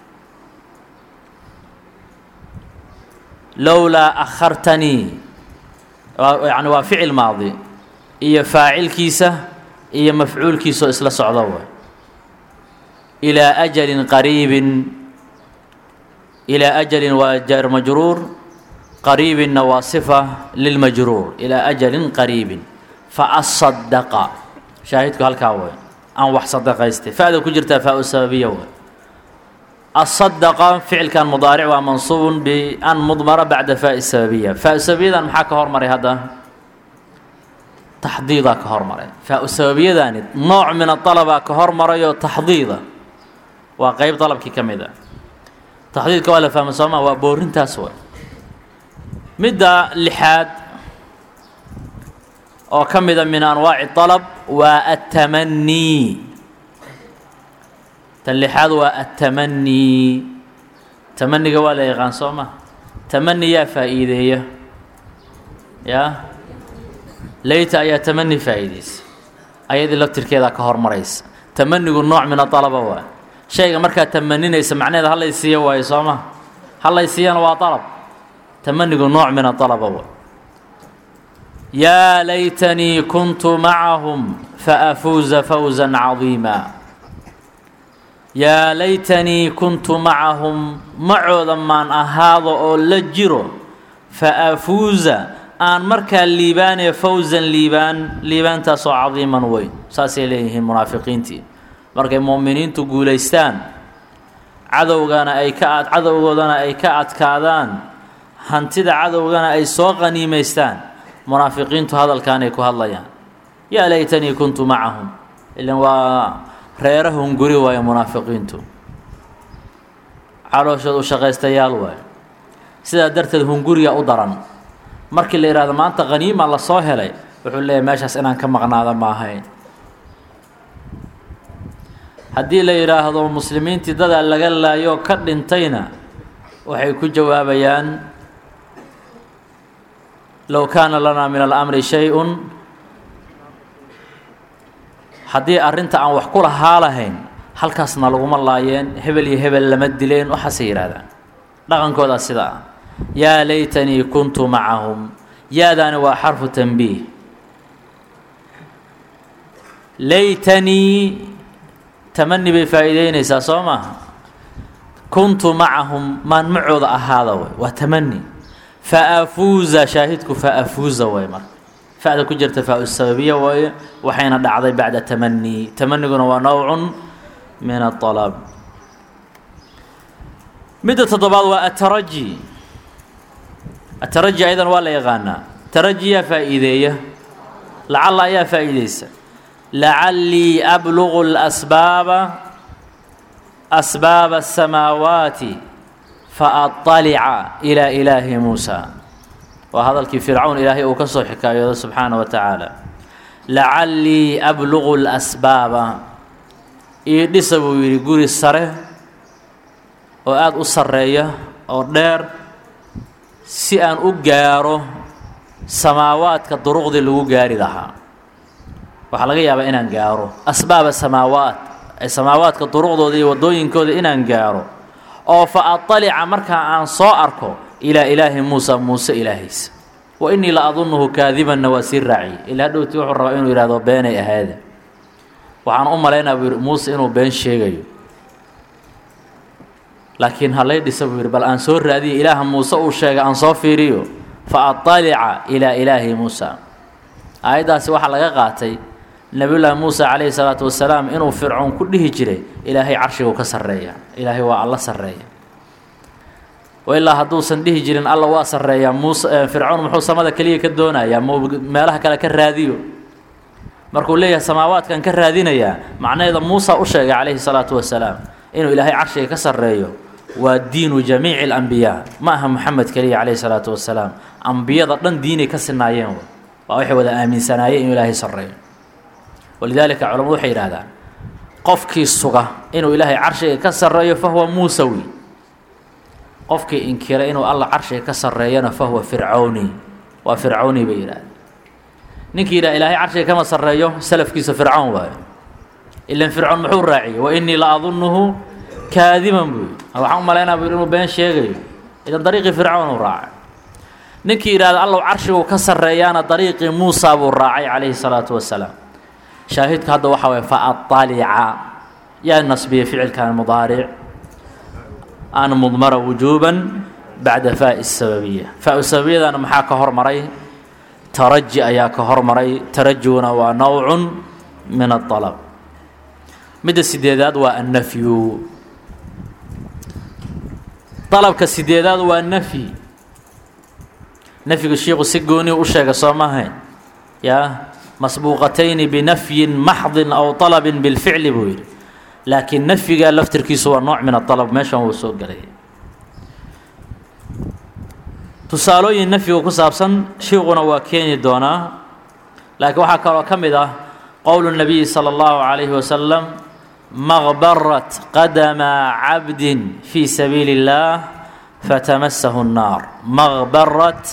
lowlaa akhartanii yani waa ficil maadi iyo faacilkiisa iyo mafcuulkiisaoo isla socda waay ilaa ajalin qariibin ilaa ajalin waa jaar majruur qariibinna waa sifa lilmajruur ilaa ajalin qariibin fa asadaqa shaahidku halkaa way aan wax sadaqaystay fa'da ku jirtaa faa-u sababiya way asadaqa ficilkan mudaaric waa mansuubun bian mudmara bacda faa'i sababiya faa-u sababiyadan maxaa ka hormaray hadda taxdiidaa ka hormaray faa-u sababiyadaani nooc min aطalabaa ka hormarayoo taxdiida waa qeyb dalabkii ka mid a taxdiidka waa la fahma sooma waa boorintaas way midda lixaad oo ka mida min anwaaci طalab waa aلtamanii tan lixaad waa aلtamanii tamaniga waa la yaqaan soo ma tamani yaa faa'iideeya yaa layta ayaa tamani faa'iideysa ayadii laftirkeeda ka hormaraysa tamanigu nooc min aطalaba waa shayga markaad tamaninaysa macnaheeda hallay siiya waayo soo ma hallay siiyana waa dalab tamanigu nooc min aطalaba wa yaa laytanii kuntu macahum faafuuza fawزa cadiima yaa laytanii kuntu macahum macooda maan ahaado oo la jiro faafuuza aan markaa liibaanee fawزan liibaan liibaantaasoo cadiiman weyn saasay leeyihiin munaafiqiintii markay mu'miniintu guulaystaan cadowgana ay ka ad cadowgoodana ay ka adkaadaan hantida cadowgana ay soo qaniimaystaan munaafiqiintu hadalkaanay ku hadlayaan yaa laytanii kuntu macahum ilan waa reera hunguri waayo munaafiqiintu calooshood u shaqaystayaal waayo sidaa darteed hunguriga u daran markii la yidhahdo maanta khaniima la soo helay wuxuu leeyahy meeshaas inaan ka maqnaada ma ahayn haddii la yidhaahdo muslimiintii dadaa laga laayo ka dhintayna waxay ku jawaabayaan low kaana lanaa min alamri shay-un haddii arrinta aan wax ku lahaa lahayn halkaasna laguma laayeen hebel iyo hebel lama dileen waxaasay yidhaahdaan dhaqankoodaa sidaa ah yaa laytanii kuntu macahum yaadaani waa xarfu tanbiih laytanii tamani bay faa'iideynaysaa soo maaha kuntu macahum maan macooda ahaada way waa tamani faafuuza shaahidku faafuuza way marka fa'da ku jirta faa sababiya waaye waxayna dhacday bacda tamani tamaniguna waa nawcun min aطalab midda toddobaad waa ataraji ataraji aydan waa la yaqaanaa taraji yaa faa'iideeya lacalla ayaa faa'iideysa lacallii ablugu اlasbaaba asbaaba الsamaawaati faأطalica ilaa ilaahi muusa waa hadalkii fircawn ilaahay uu ka soo xikaayooda subxaana wa tacaala lacallii ablugu اlasbaaba ii dhisa buu yidhi guri sare oo aada u sarreeya oo dheer si aan u gaaro samaawaadka duruqdii lagu gaari lahaa waxaa laga yaabaa inaan gaaro asbaaba samaawaat ay samaawaadka duruqdooda iyo waddooyinkooda inaan gaaro oo fa aطalica markaa aan soo arko ilaa ilaahi muusa muuse ilaahiisa wa innii la adunnuhu kaadibanna waa sii raaciye ilaa dhowtii wuxuu rabaa inuu yidhahdo beenay ahaada waxaan u malaynaa buu yidhi muuse inuu been sheegayo laakiin halay dhisa buu yidhi bal aan soo raadiyo ilaaha muuse uu sheegay aan soo fiiriyo fa aطalica ilaa ilaahi muusa aayaddaasi waxaa laga qaatay nebiyullaahi muusa calayhi salaatu wasalaam inuu fircoon ku dhihi jiray ilaahay carshiguu ka sarreeya ilaahay waa alla sarreeya wa ilaa hadduusan dhihi jirin alla waa sarreeyaa muuse fircoon muxuu samada keliya ka doonayaa muu meelaha kale ka raadiyo markuu leeyahay samaawaadkan ka raadinayaa macnaheeda muusa u sheegay calayhi salaatu wasalaam inuu ilaahay carshiga ka sarreeyo waa diinu jamiici alambiyaa ma aha moxamed keliya calayhi salaatu wasalaam ambiyada dhan diinay ka sinaayeen waa waxay wada aaminsanaayeen inuu ilaahay sarreeyo walidaalika culamadu waxay yidhahdaan qofkii suga inuu ilaahay carshiga ka sarreeyo fahuwa muusawi qofkii inkira inuu alla carshiga ka sarreeyana fahuwa fircawni waa fircawni bay yidhahdeen ninkii yidhaha ilaahay carshiga kama sarreeyo salafkiisa fircawn waayo ilan fircoon muxuu raaciyey wa innii la adunnuhu kaadiban buu yidhi waxaan u malaynaa buu yidhi inuu been sheegayo idan dariiqii fircawn uu raacay ninkii yidhahda allow carshiguu ka sarreeyaana dariiqii muusa buu raacay calayhi salaatu wasalaam shaahidka hadda waxaa waye faأطalica yaa nasbiyey ficilkan mudaaric an mudmara wujuuban bacda faa'i sababiya faa sababiyadana maxaa ka hormaray taraji ayaa ka hormaray tarajiguna waa nawcun min aلطalab midda sideedaad waa annafyu dalabka sideedaad waa nafyi nafyigu shiiku si gooni u sheega soo maahayn yaa masbuuqatayni binafyin maxdin aw طalabin bilficli buu yidhi laakiin nafyiga laftirkiisu waa nooc min aطalab meeshan wuu soo gelay tusaalooyin nafyiga ku saabsan shiiquna waa keeni doonaa laakiin waxaa kaloo ka mid ah qowlu الnabiyi salى اllahu عalayhi wasalam maqbarat qadama cabdin fii sabiili اllah fatamasahu الnaar maqbarat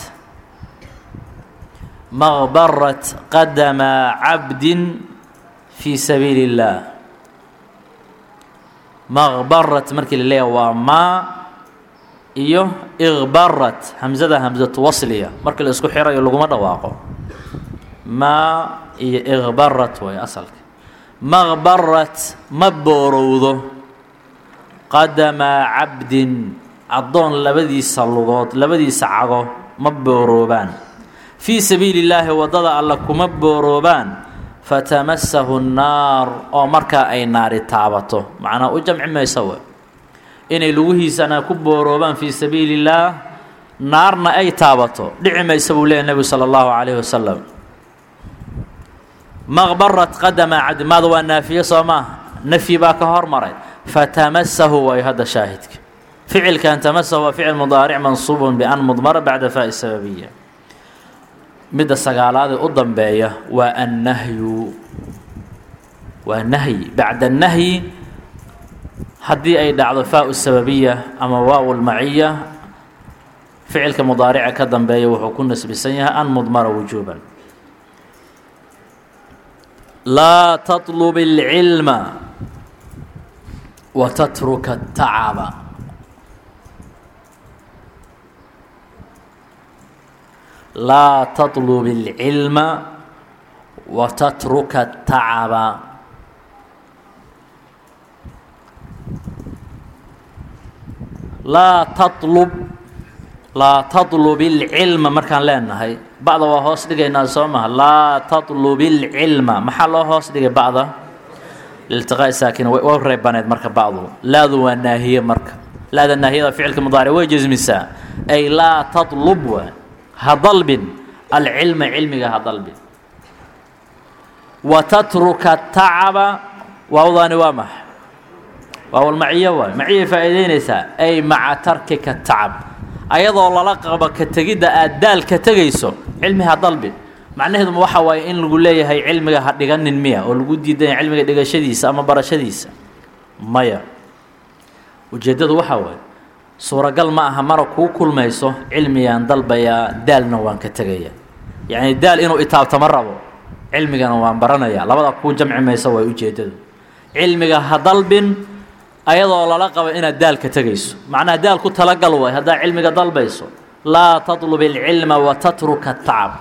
maqbarat qadama cabdin fii sabiili اllah maqbarat markii la leeyahay waa maa iyo iqbarat hamzada hamzatu wasliya markii la isku xirayo laguma dhawaaqo maa iyo iqbarat way asalka maqbarat ma boorowdo qadama cabdin addoon labadiisa lugood labadiisa cago ma booroobaan fii sabiili اllaahi waddada alla kuma booroobaan fatamasahu الnaar oo markaa ay naari taabato macnaa u jamci maysa we inay lugihiisana ku booroobaan fii sabiili اllaah naarna ay taabato dhici maysa buu leeyahy nebigu salى اllahu calayhi wasalam maqbarat qadama cabdi maada waa naafiye soo maaha nafyi baa ka hormaray fatamasahu way hadda shaahidka ficilkan tamasahu waa ficil mudaaric mansuubun bian mudmara bacda faa'i sababiya midda sagaalaadee u dambeeya waa annahyu waa nahyi bacda annahyi haddii ay dhacdo faa-u sababiya ama waaw lmaciya ficilka mudaarica ka dambeeya wuxuu ku nasbisan yahay an mudmara wujuuban laa taطlub اlcilma وتترك التعب. لا تطلب العلم وتترك التعب. لا تطلب لا تطلب العلم مركان لeenahay bacda waa hoos dhigaynaa soomaha laa tatlub العلم maxaa loo hoos dhigay bacda iltiqaa saakin way reebaneed marka bacdu laadu waa naahiye marka laada naahiyada ficilka mudaaric way jazmisaa ay laa tatlub ha dalbin العلم cilmiga ha dalbin وتترك التعب وawdaani waa max waaw maciye waa maciye faa'iideynaysaa ay maca tarkika التعب ayadoo lala qabo ka tegida aad daal ka tegayso cilmiga dalbi macnaheedu waxa waaye in lagu leeyahay cilmiga ha dhiganin miya oo lagu diiday cilmiga dhigashadiisa ama barashadiisa maya ujeedadu waxa waaye suuragal ma aha mar ku kulmayso cilmiyan dalbaya daalna waan ka tegaya yaani daal inuu itaabto ma rabo cilmigana waan baranaya labada ku jamci mayso way ujeedadu cilmiga ha dalbin ayadoo lala qabo inaad daal ka tagayso macnaha daal ku talagal way hadaa cilmiga dalbayso laa tatlub العلم وتترك التعب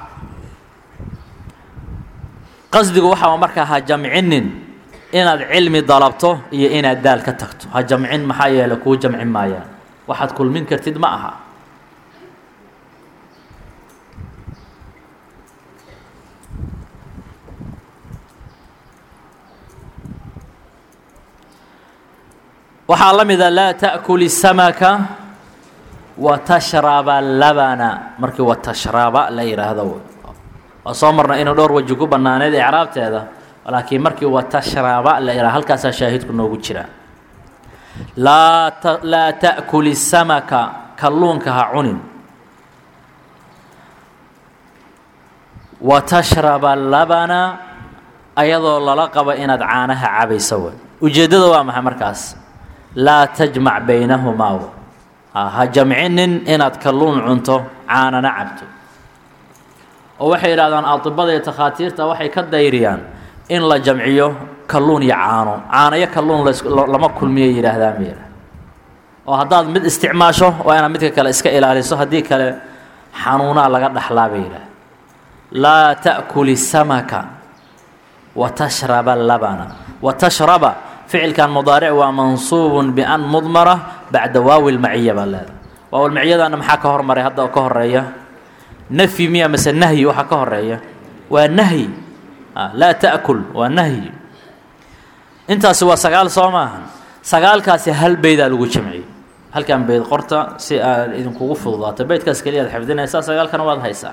qasdigu waxa markaa ha jamcinin inaad cilmi dalabto iyo inaad daal ka tagto ha jamcin maxaa yeelay ku jamci maayaan waxaad kulmin kartid ma aha waxaa la mid ah laa ta'kul الsamaka watashraba labana markii watashraba la yiraahdo waa soo marna inuu dhowr waji ku banaaneed i'raabteeda laakiin markii watashraba la yiraahdo halkaas shaahidku noogu jira laa laa ta'kul الsamaka kalluunka ha cunin watashraba labana ayadoo lala qabo inaad caanaha cabayso ujeedada waa maxay markaas لا تجمع بينهما ها جمعين إن أتكلون عنته عانا نعبته ووحي إلى أطباء يتخاطير توحي كالديريان إن لا جمعيه كلون يعانو عانا يكلون لما كل مية إلى هذا مير وهذا مد استعماشه وأنا مدك كلا إسكا إلى هذه هديك كلا حنونا لقد حلابيله لا تأكل السمك وتشرب اللبن وتشرب فعل كان مضارع ومنصوب بأن مضمرة بعد واو المعية بالله واو المعية أنا محا كهر مري هذا كهر ريا نفي مية مثل نهي وحا كهر ريا والنهي آه لا تأكل والنهي انت سوى سقال صوماها سقال كاسي هل بيدا لغو جمعي هل كان بيد قرطة سي إذن كوغف الضغط بيد كاس كليا الحفظين إساس سقال كان واضح يسا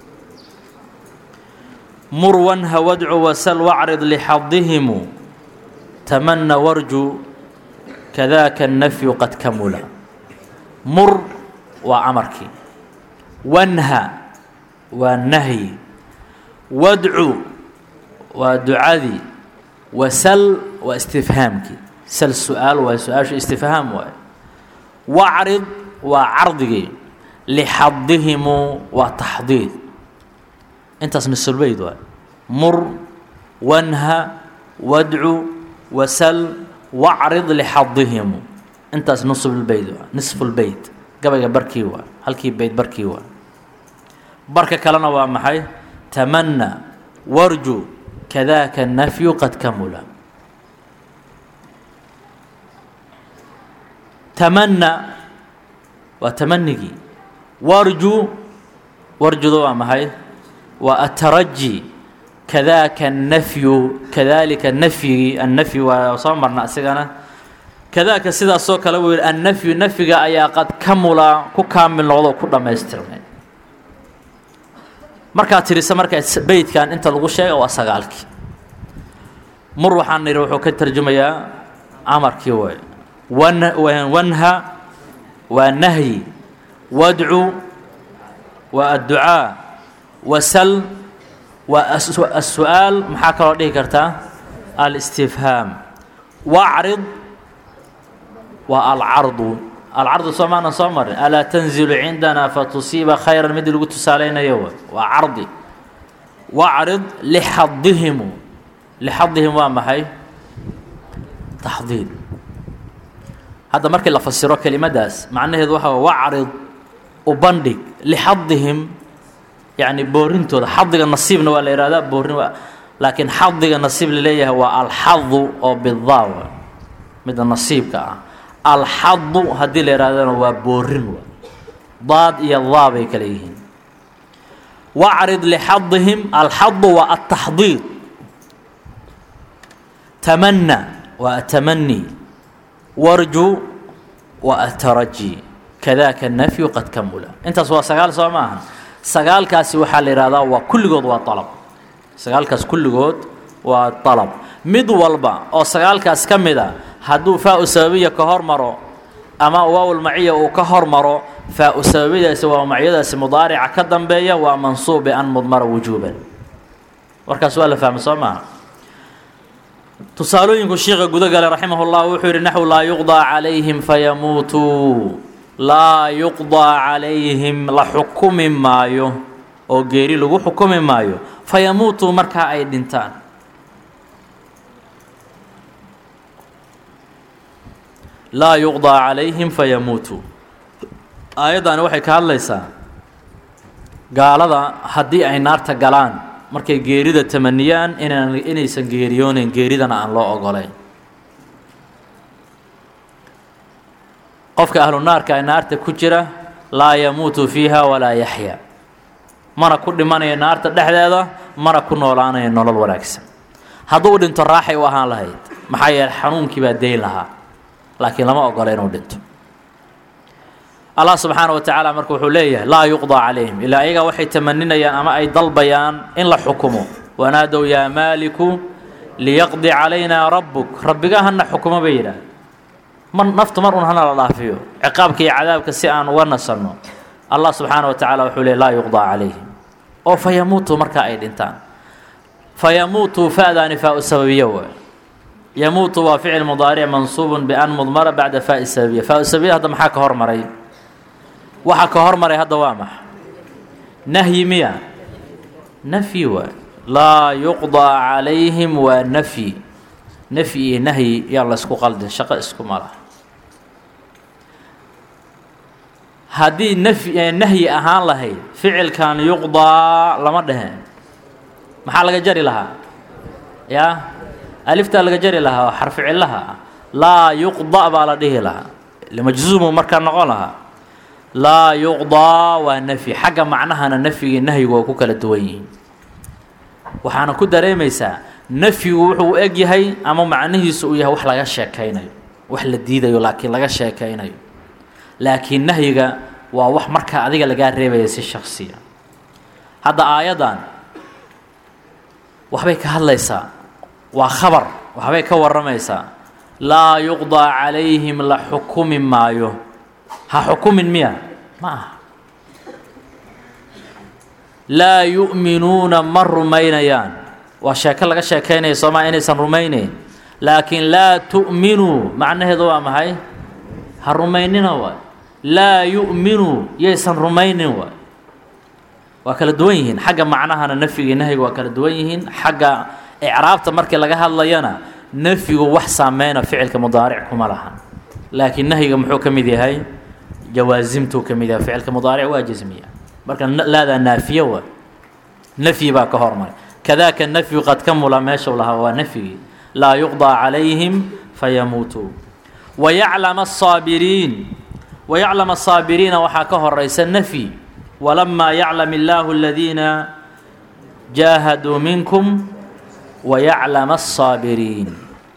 مر وانها وادعو وسل واعرض لحظهم تمنى وارجو كذاك النفي قد كمل مر وعمرك وانهى والنهي وادعو ودعاذي وسل واستفهامك سل السؤال وسؤال استفهام واعرض وعرضك لحظهم وتحضيض انت اسم السلبيد مر وانهى وادعو وسل واعرض لحظهم انت نصف البيت نصف البيت قبل بركيوا هلكي بيت بركيوا بركه كلنا waa maxay تمنى وارجو كذاك النفي قد كمل تمنى وتمني وارجو وارجو waa maxay والترجي كذاك النفي كذلك النفي النفي وصامرنا اسغنا كذاك سدا سو كلا ويل النفي نفيغا ايا قد كمل كو كامل نوdo ku dhameystirmay marka tirisa marka beedkan inta lagu sheego waa sagaalki mur waxaan niri wuxuu ka tarjumayaa amarkii way wan wanha wa nahy wad'u wa addu'a wasal والسؤال محاكرة ليه كرتا الاستفهام واعرض والعرض العرض سمعنا صمر ألا تنزل عندنا فتصيب خيرا مدل قلت سالين يوم وعرض واعرض لحظهم لحظهم وما هي تحضير هذا مركي لا فسروا كلمة داس معناه هذا وعرض وبندق لحظهم يعني بورنتو حظ النصيب ولا إرادة بورن لكن حظ النصيب لليه هو الحظ أو بالضاوة من النصيب كا الحظ هذه الإرادة هو بورن ضاد يضابي كليهن وعرض لحظهم الحظ والتحضير تمنى وأتمني وارجو وأترجي كذاك النفي قد كمل انت سوا سقال سوا معها سقال كاسي وحال إرادة وكل قد وطلب سقال كاس كل قد وطلب مد والبا أو سقال كاس كمدا هدو فاء سببية كهر مرو أما واو المعية وكهر مرو فاء سببية سوا معية مضارع كدم بيا ومنصوب بأن مضمر وجوبا وركا سؤال فهم سوا معها تصالون الشيخ قد قال رحمه الله وحور نحو لا يقضى عليهم فيموتوا لا يقضى عليهم لحكم مايو أو غيري لغو حكم مايو فيموتوا مركا أي دنتان لا يقضى عليهم فيموتوا أيضا وحي كان ليس قال هذا هدي أي نار تقلان markay geerida tamaniyaan inaan inaysan geeriyoonin geeridana aan loo ogolayn qofka ahlu naarka ay naarta ku jira laa yamuutu fiiha walaa yaxya mana ku dhimanayo naarta dhexdeeda mana ku noolaanayo nolol wanaagsan hadduu dhinto raaxay u ahaan lahayd maxaa yeelay xanuunkii baa dayn lahaa laakiin lama ogola inuu dhinto الله سبحانه وتعالى مركو حليه لا يقضى عليهم إلا أيها وحي تمنينا يا أما أي ضل بيان إن لا حكمه ونادوا يا مالك ليقضي علينا ربك ربك هن حكم بينا من نفط مرون هنا الله فيه عقابك يا عذابك سيئان ونصرنا الله سبحانه وتعالى وحليه لا يقضى عليهم أو فيموتوا مركا أي الإنسان فيموتوا فاذا فاء السببية يموت وفعل مضارع منصوب بأن مضمرة بعد فاء السببية فاء السببية هذا محاك هرمري waxa ka hormaray hadda waa max nahyi miya nafyi wa la yuqda alayhim wa nafyi nafyi nahyi yalla isku qaldan shaqo isku mala hadii nafyi nahyi ahaan lahayd ficilkan yuqda lama dhahan maxaa laga jari lahaa ya alifta laga jari lahaa xarf cilaha la yuqda baa la dhihi lahaa limajzuum marka noqon lahaa لا يقضى ونفي حاجة معناها نفي النهي وكوكا للدوين وحانا كده ريميسا نفي وحو اجي هاي اما معناه سويها وح لغا شيكاينايو وح لديدايو لكن لغا شيكاينايو لكن نهيغا waa wax marka adiga laga reebay si shakhsiya hada aayadan waxbay ka hadlaysaa waa khabar waxbay ka waramaysaa la yuqda alayhim la hukmin maayo ha hukmin miya ma la yu'minuna marrumaynayan wa sheeka laga sheekeynay Soomaa inaysan rumaynayn laakiin la tu'minu macnaheedu waa maxay ha rumaynina waa لا يؤمنوا يسن رمينين و وكلا دوينهن حاجة معناها نفي نهي وكلا دوينهن حاجة إعرابته مركي لقى هالليانا نفي وحسا مينا فعل كمضارع كمالها لكن نهي محو كميدي هاي جوازمته كميدي فعل كمضارع واجزمية مركا لا ذا نافية و نفي باك هرمي كذاك النفي قد كمل ماشي لها ونفي لا يقضى عليهم فيموتوا ويعلم الصابرين ويعلم الصابرين وحاكه الرئيس النفي ولما يعلم الله الذين جاهدوا منكم ويعلم الصابرين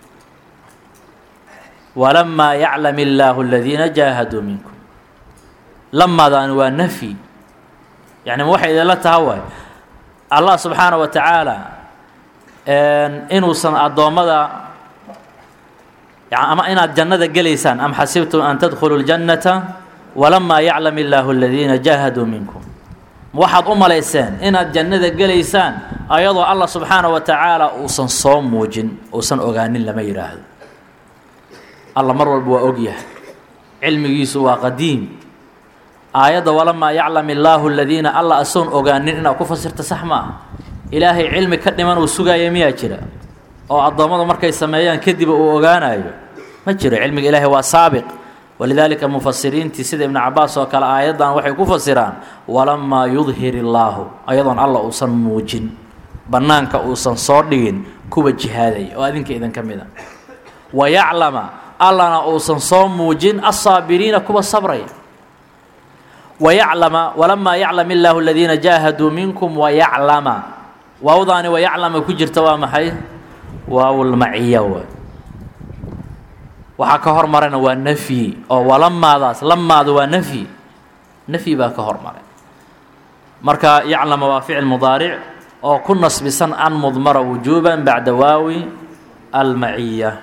ولما يعلم الله الذين جاهدوا منكم لما ذا النفي يعني موحد لا تهوى الله سبحانه وتعالى إنه صنع الضوامضة يعني أما إن الجنة جليسان أم حسبتم أن تدخلوا الجنة ولما يعلم الله الذين جاهدوا منكم واحد أم ليسان إن الجنة جليسان أيضا الله سبحانه وتعالى وصن صوم موجن وصن أغاني لما يراد الله مر البوا أوجيه علم يسوع قديم أيضا ولما يعلم الله الذين الله أصون أغاني إن أكفر تسحما إلهي علم كدمان وسجى يميا كذا oo addoomada markay sameeyaan kadib uu ogaanayo ma jiro cilmiga Ilaahay waa saabiq ولذلك مفسرين تسيد ابن عباس وكال آيادا وحي كفسران ولما يظهر الله أيضا الله أوصن موجن بنانك أوصن صادقين كوبا جهادي وأذنك إذن كمدا ويعلم الله أوصن صوم موجن الصابرين كوبا الصبرين ويعلم ولما يعلم الله الذين جاهدوا منكم ويعلم وأوضاني ويعلم كجر توام حي واو المعية waxaa ka hormarana waa nafyi oo walamaadaas lamaadu waa nafyi nafyi baa ka hormaray marka yaclama waa ficil mudaaric oo ku nasbisan an mudmara wujuban bacda waawi almaciya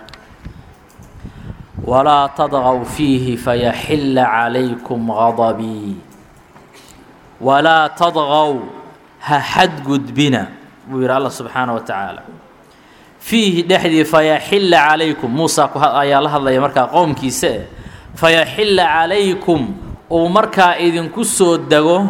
walaa tadgaw fiihi fayaxilla calaykum gadabii walaa tadgaw ha xadgudbina buu yidhi allah subxaanaه wa tacaala فيه دحدي فيحل عليكم موسى ayaa la hadlaya marka qoomkiisa فيحل عليكم oo marka idin ku soo dago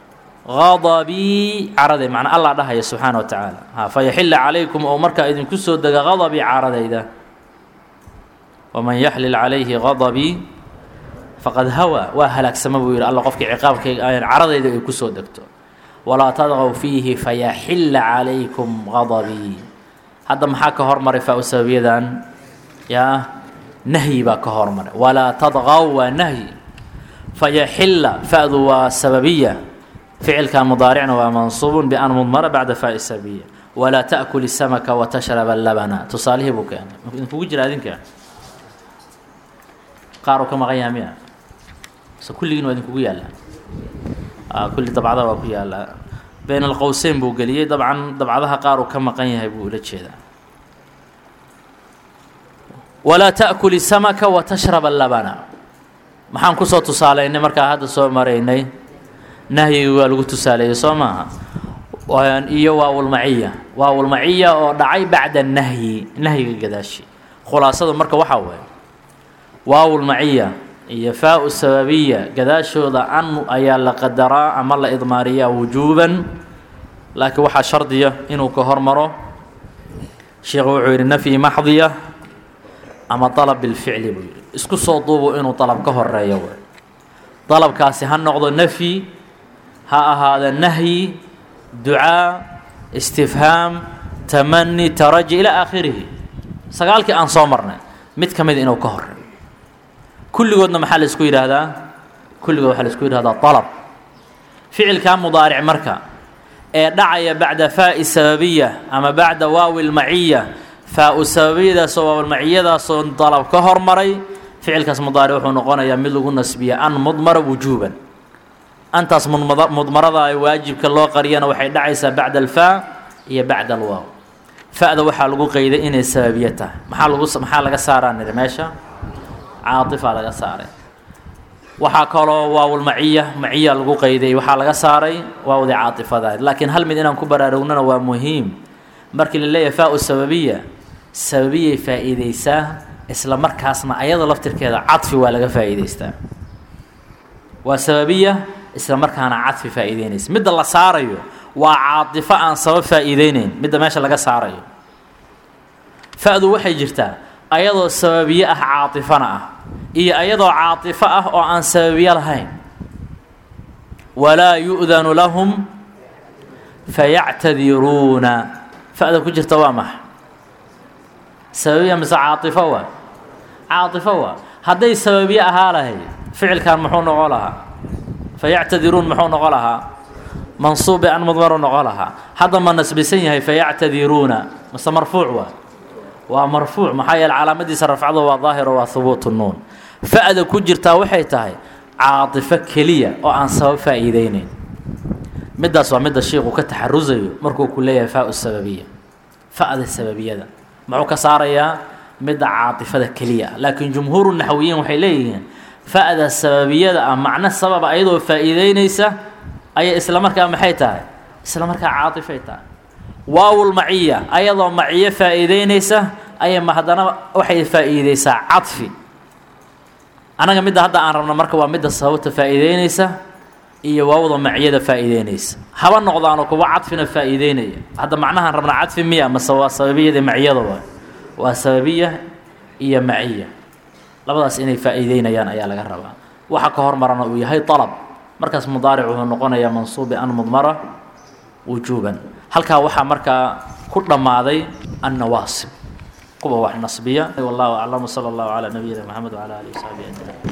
غضبي عرضي macna Allah dhahayo subhanahu wa ta'ala ha فيحل عليكم oo marka idin ku soo dago غضبي عرضayda ومن يحلل عليه غضبي فقد هوى وهلك سمبو yiri Allah qofkii ciqaabkayga ay عرضayda ay ku soo dagto ولا تضغوا فيه فيحل عليكم غضبي هذا محاك هرمر فأسابيدا يا نهي باك هرمر ولا تضغوا نهي فيحل فأذو سببية فعل كان مضارع ومنصوب بأن مضمر بعد فاء السببية ولا تأكل السمك وتشرب اللبن تصاليه بك يعني ممكن فوجر هذينك قارو كما غياميا سكل جن وذين كويا لا آه كل طبعا ذا وكويا لا بين القوسين بوقليه طبعا طبعا قارو كما قنيه بقول كذا ولا تأكل السمك وتشرب اللبن maxaan ku soo tusaaleynay marka hadda soo mareynay nahyi waa lagu tusaaleeyay Soomaa waan iyo waawul maciya waawul maciya oo dhacay bacda nahyi nahyiga gadaashi khulaasadu marka waxa weey waawul maciya iyo faa'u sababiyya gadaashooda an ayaa la qadaraa ama la idmaariyaa wujuban laakiin waxa shardiya inuu ka hormaro sheekhu wuxuu yiri nafyi mahdhiya ama talab bil fi'li buu yiri isku soo duubo inuu talab ka horeeyo way talabkaasi ha noqdo nafyi ha ahaada nahyi du'a istifham tamanni taraji ila aakhirih sagaalkii aan soo marnay mid kamid inuu ka horeeyo kulligoodna maxaa la isku yiraahdaa kulligood waxa la isku yiraahdaa talab ficilka mudaaric marka ee dhacaya bacda faa'i sababiyya ama bacda waawil maciyya faa'u sababiyada soo maciyada soo talab ka hormaray ficilkaas mudaaric wuxuu noqonayaa mid lagu nasbiya an mudmara wujuban antaas mudmarada ay waajibka loo qariyana waxay dhacaysaa bacda alfaa iyo bacda alwaaw faa'da waxa lagu qeyday inay sababiyata maxaa lagu maxaa laga saaraa meesha عاطفة لغا ساري وحا كلو واو المعية معية لغو قيدي وحا لغا ساري واو دي عاطفة ذا لكن هل من إنهم كبرارونا ومهم مركي لله فاء السببية سببية فائديسا إسلا مركاسنا أيضا لفتر كذا عطفي ولغا فائديستا وسببية إسلا مركانا عطفي فائدينيس مد الله ساريو وعاطفة عن سبب فائدينين مد ماشا لغا ساريو فاء ذو وحي جرتا ayadoo sababiye ah caatifana ah iyo ayadoo caatifa ah oo aan sababiye lahayn wala yu'danu lahum fayactadiruna faada ku jirta waa max sababiye mise caatifa waa caatifa waa hadday sababiye ahaa lahay ficilkan muxuu noqon lahaa fayactadiruun muxuu noqon lahaa mansuub an mudmar noqon lahaa hadda ma nasbisan yahay fayactadiruna mise marfuuc waa ومرفوع محايا العلامة دي سرفعه وظاهر وثبوت النون فأذا كجرتا وحي تاهي عاطفة كلية وعن سبب فائدين مدى سوى مدى الشيخ وكتحرزي مركو كلية فاء السببية فأذا السببية ده معوك صاريا مدى عاطفة كلية لكن جمهور النحويين وحيليين فأذا السببية ده معنى السبب أيضا فائدين أي إسلامك محي تاهي إسلامك عاطفة تاهي واو المعية أيضا معية فائدينيسة أي ما هذا وحي فائديسة عطفي أنا قمت هذا أنا رمنا مركب ومدة صوت فائدينيسة إيه واو معية فائدينيسة هذا النقطة أنا كوا عطفنا فائدينية هذا معناها رمنا عطف مية مسوا سببية دي معية ضوا وسببية هي معية labadaas inay faa'iideynayaan ayaa laga rabaa waxa ka hormarana uu yahay talab markaas mudaaric wuxuu noqonayaa mansuub bi an mudmara wujuban halkaa waxaa markaa ku dhammaaday annawaasib kuwa wax nasbiya wallahu aclam sala allahu calaa nabiyina maxamed wacala aalihi wasaxbihi ajmaciin